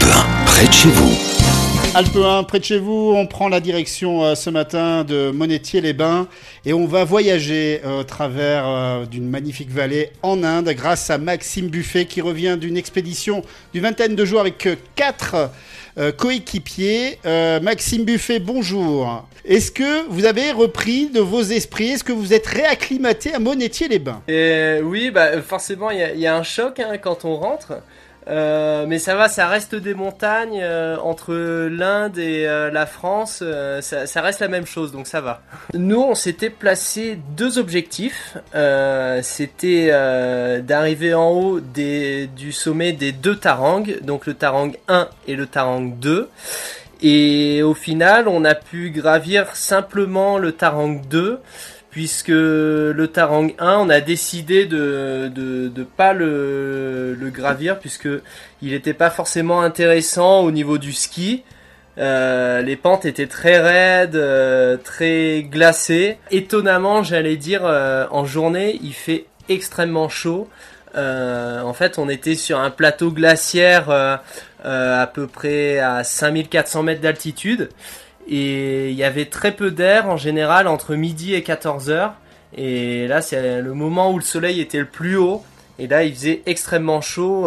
Alpe 1, près de chez vous. Alpe 1, près de chez vous, on prend la direction ce matin de Monétier-les-Bains et on va voyager au travers d'une magnifique vallée en Inde grâce à Maxime Buffet qui revient d'une expédition d'une vingtaine de jours avec 4 coéquipiers. Maxime Buffet, bonjour. Est-ce que vous avez repris de vos esprits? Est-ce que vous êtes réacclimaté à Monétier-les-Bains? Oui, forcément, il y a un choc quand on rentre. Mais ça va, ça reste des montagnes entre l'Inde et la France, ça reste la même chose, donc ça va. Nous, on s'était placé 2 objectifs. C'était d'arriver en haut du sommet des 2 Tarangs, donc le Tarang 1 et le Tarang 2. Et au final, on a pu gravir simplement le Tarang 2. Puisque le Tarang 1, on a décidé de pas le gravir puisque il n'était pas forcément intéressant au niveau du ski. Les pentes étaient très raides, très glacées. Étonnamment, j'allais dire, en journée, il fait extrêmement chaud. En fait, on était sur un plateau glaciaire à peu près à 5400 mètres d'altitude. Et il y avait très peu d'air en général entre midi et 14h. Et là, c'est le moment où le soleil était le plus haut. Et là, il faisait extrêmement chaud.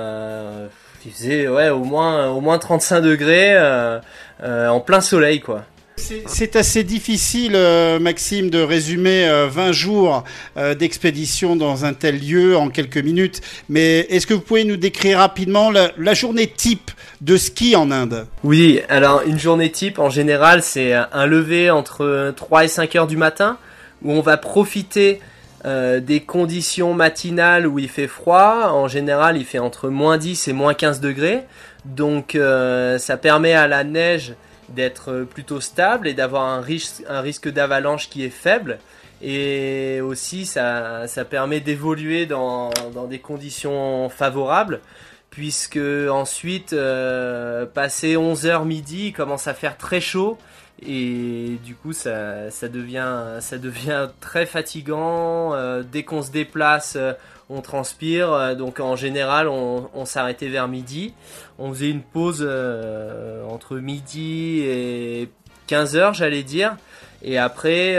Il faisait au moins 35 degrés en plein soleil, quoi. C'est assez difficile, Maxime, de résumer 20 jours d'expédition dans un tel lieu en quelques minutes. Mais est-ce que vous pouvez nous décrire rapidement la journée type de ski en Inde? Oui, alors une journée type, en général, c'est un lever entre 3 et 5 heures du matin, où on va profiter des conditions matinales où il fait froid. En général, il fait entre moins 10 et moins 15 degrés. Donc, ça permet à la neige d'être plutôt stable et d'avoir un risque d'avalanche qui est faible. Et aussi, ça permet d'évoluer dans des conditions favorables. Puisque ensuite, passé 11h midi, il commence à faire très chaud et du coup ça devient très fatigant. Dès qu'on se déplace, on transpire. Donc en général, on s'arrêtait vers midi. On faisait une pause entre midi et 15h, j'allais dire. Et après,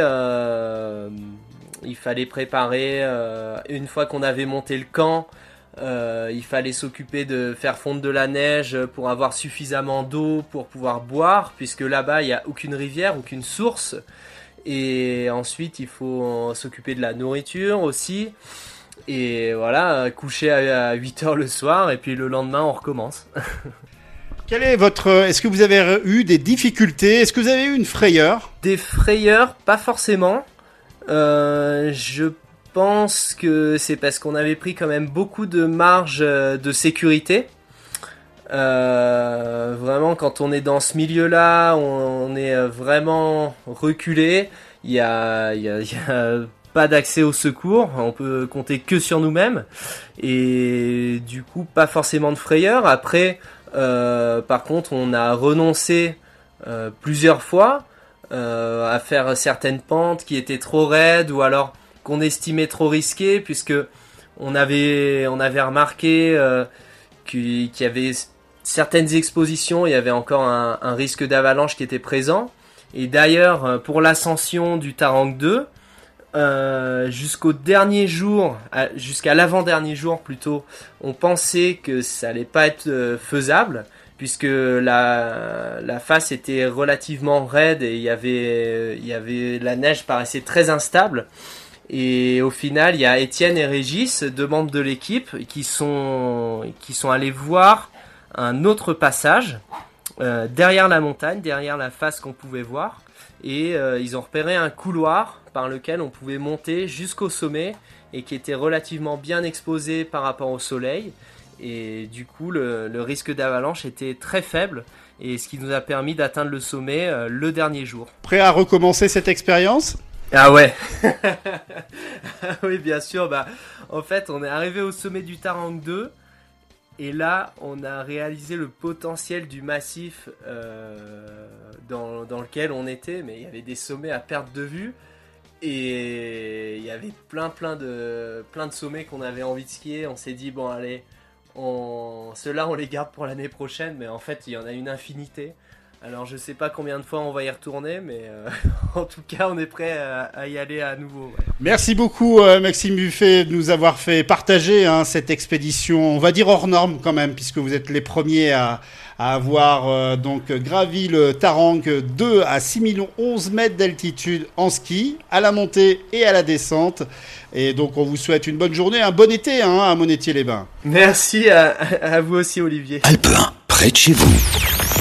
il fallait préparer, une fois qu'on avait monté le camp, il fallait s'occuper de faire fondre de la neige pour avoir suffisamment d'eau pour pouvoir boire, puisque là-bas il n'y a aucune rivière, aucune source. Et ensuite il faut s'occuper de la nourriture aussi. Et voilà, coucher à 8 heures le soir et puis le lendemain on recommence. Est-ce que vous avez eu des difficultés? Est-ce que vous avez eu une frayeur? Des frayeurs, pas forcément. Je pense que c'est parce qu'on avait pris quand même beaucoup de marge de sécurité. Vraiment, quand on est dans ce milieu-là, on est vraiment reculé. Il y a pas d'accès au secours. On peut compter que sur nous-mêmes. Et du coup, pas forcément de frayeur. Après, par contre, on a renoncé plusieurs fois à faire certaines pentes qui étaient trop raides ou alors qu'on estimait trop risqué, puisque on avait remarqué qu'il y avait certaines expositions, il y avait encore un risque d'avalanche qui était présent. Et d'ailleurs, pour l'ascension du Tarang 2, jusqu'au dernier jour, jusqu'à l'avant-dernier jour plutôt, on pensait que ça allait pas être faisable, puisque la face était relativement raide et il y avait la neige paraissait très instable. Et au final, il y a Étienne et Régis, 2 membres de l'équipe, qui sont allés voir un autre passage derrière la montagne, derrière la face qu'on pouvait voir. Et ils ont repéré un couloir par lequel on pouvait monter jusqu'au sommet et qui était relativement bien exposé par rapport au soleil. Et du coup, le risque d'avalanche était très faible. Et ce qui nous a permis d'atteindre le sommet le dernier jour. Prêt à recommencer cette expérience? Ah ouais. Oui, bien sûr. En fait, on est arrivé au sommet du Tarang 2 et là, on a réalisé le potentiel du massif dans lequel on était, mais il y avait des sommets à perte de vue et il y avait plein de sommets qu'on avait envie de skier. On s'est dit bon allez, Ceux-là, on les garde pour l'année prochaine, mais en fait, il y en a une infinité. Alors, je sais pas combien de fois on va y retourner, mais en tout cas, on est prêt à y aller à nouveau. Ouais. Merci beaucoup Maxime Buffet de nous avoir fait partager cette expédition, on va dire hors norme quand même, puisque vous êtes les premiers à avoir donc gravi le Tarang 2 à 6 011 mètres d'altitude en ski, à la montée et à la descente. Et donc on vous souhaite une bonne journée, un bon été à Monetier-les-Bains. Merci à vous aussi, Olivier. Alpe 1, près de chez vous.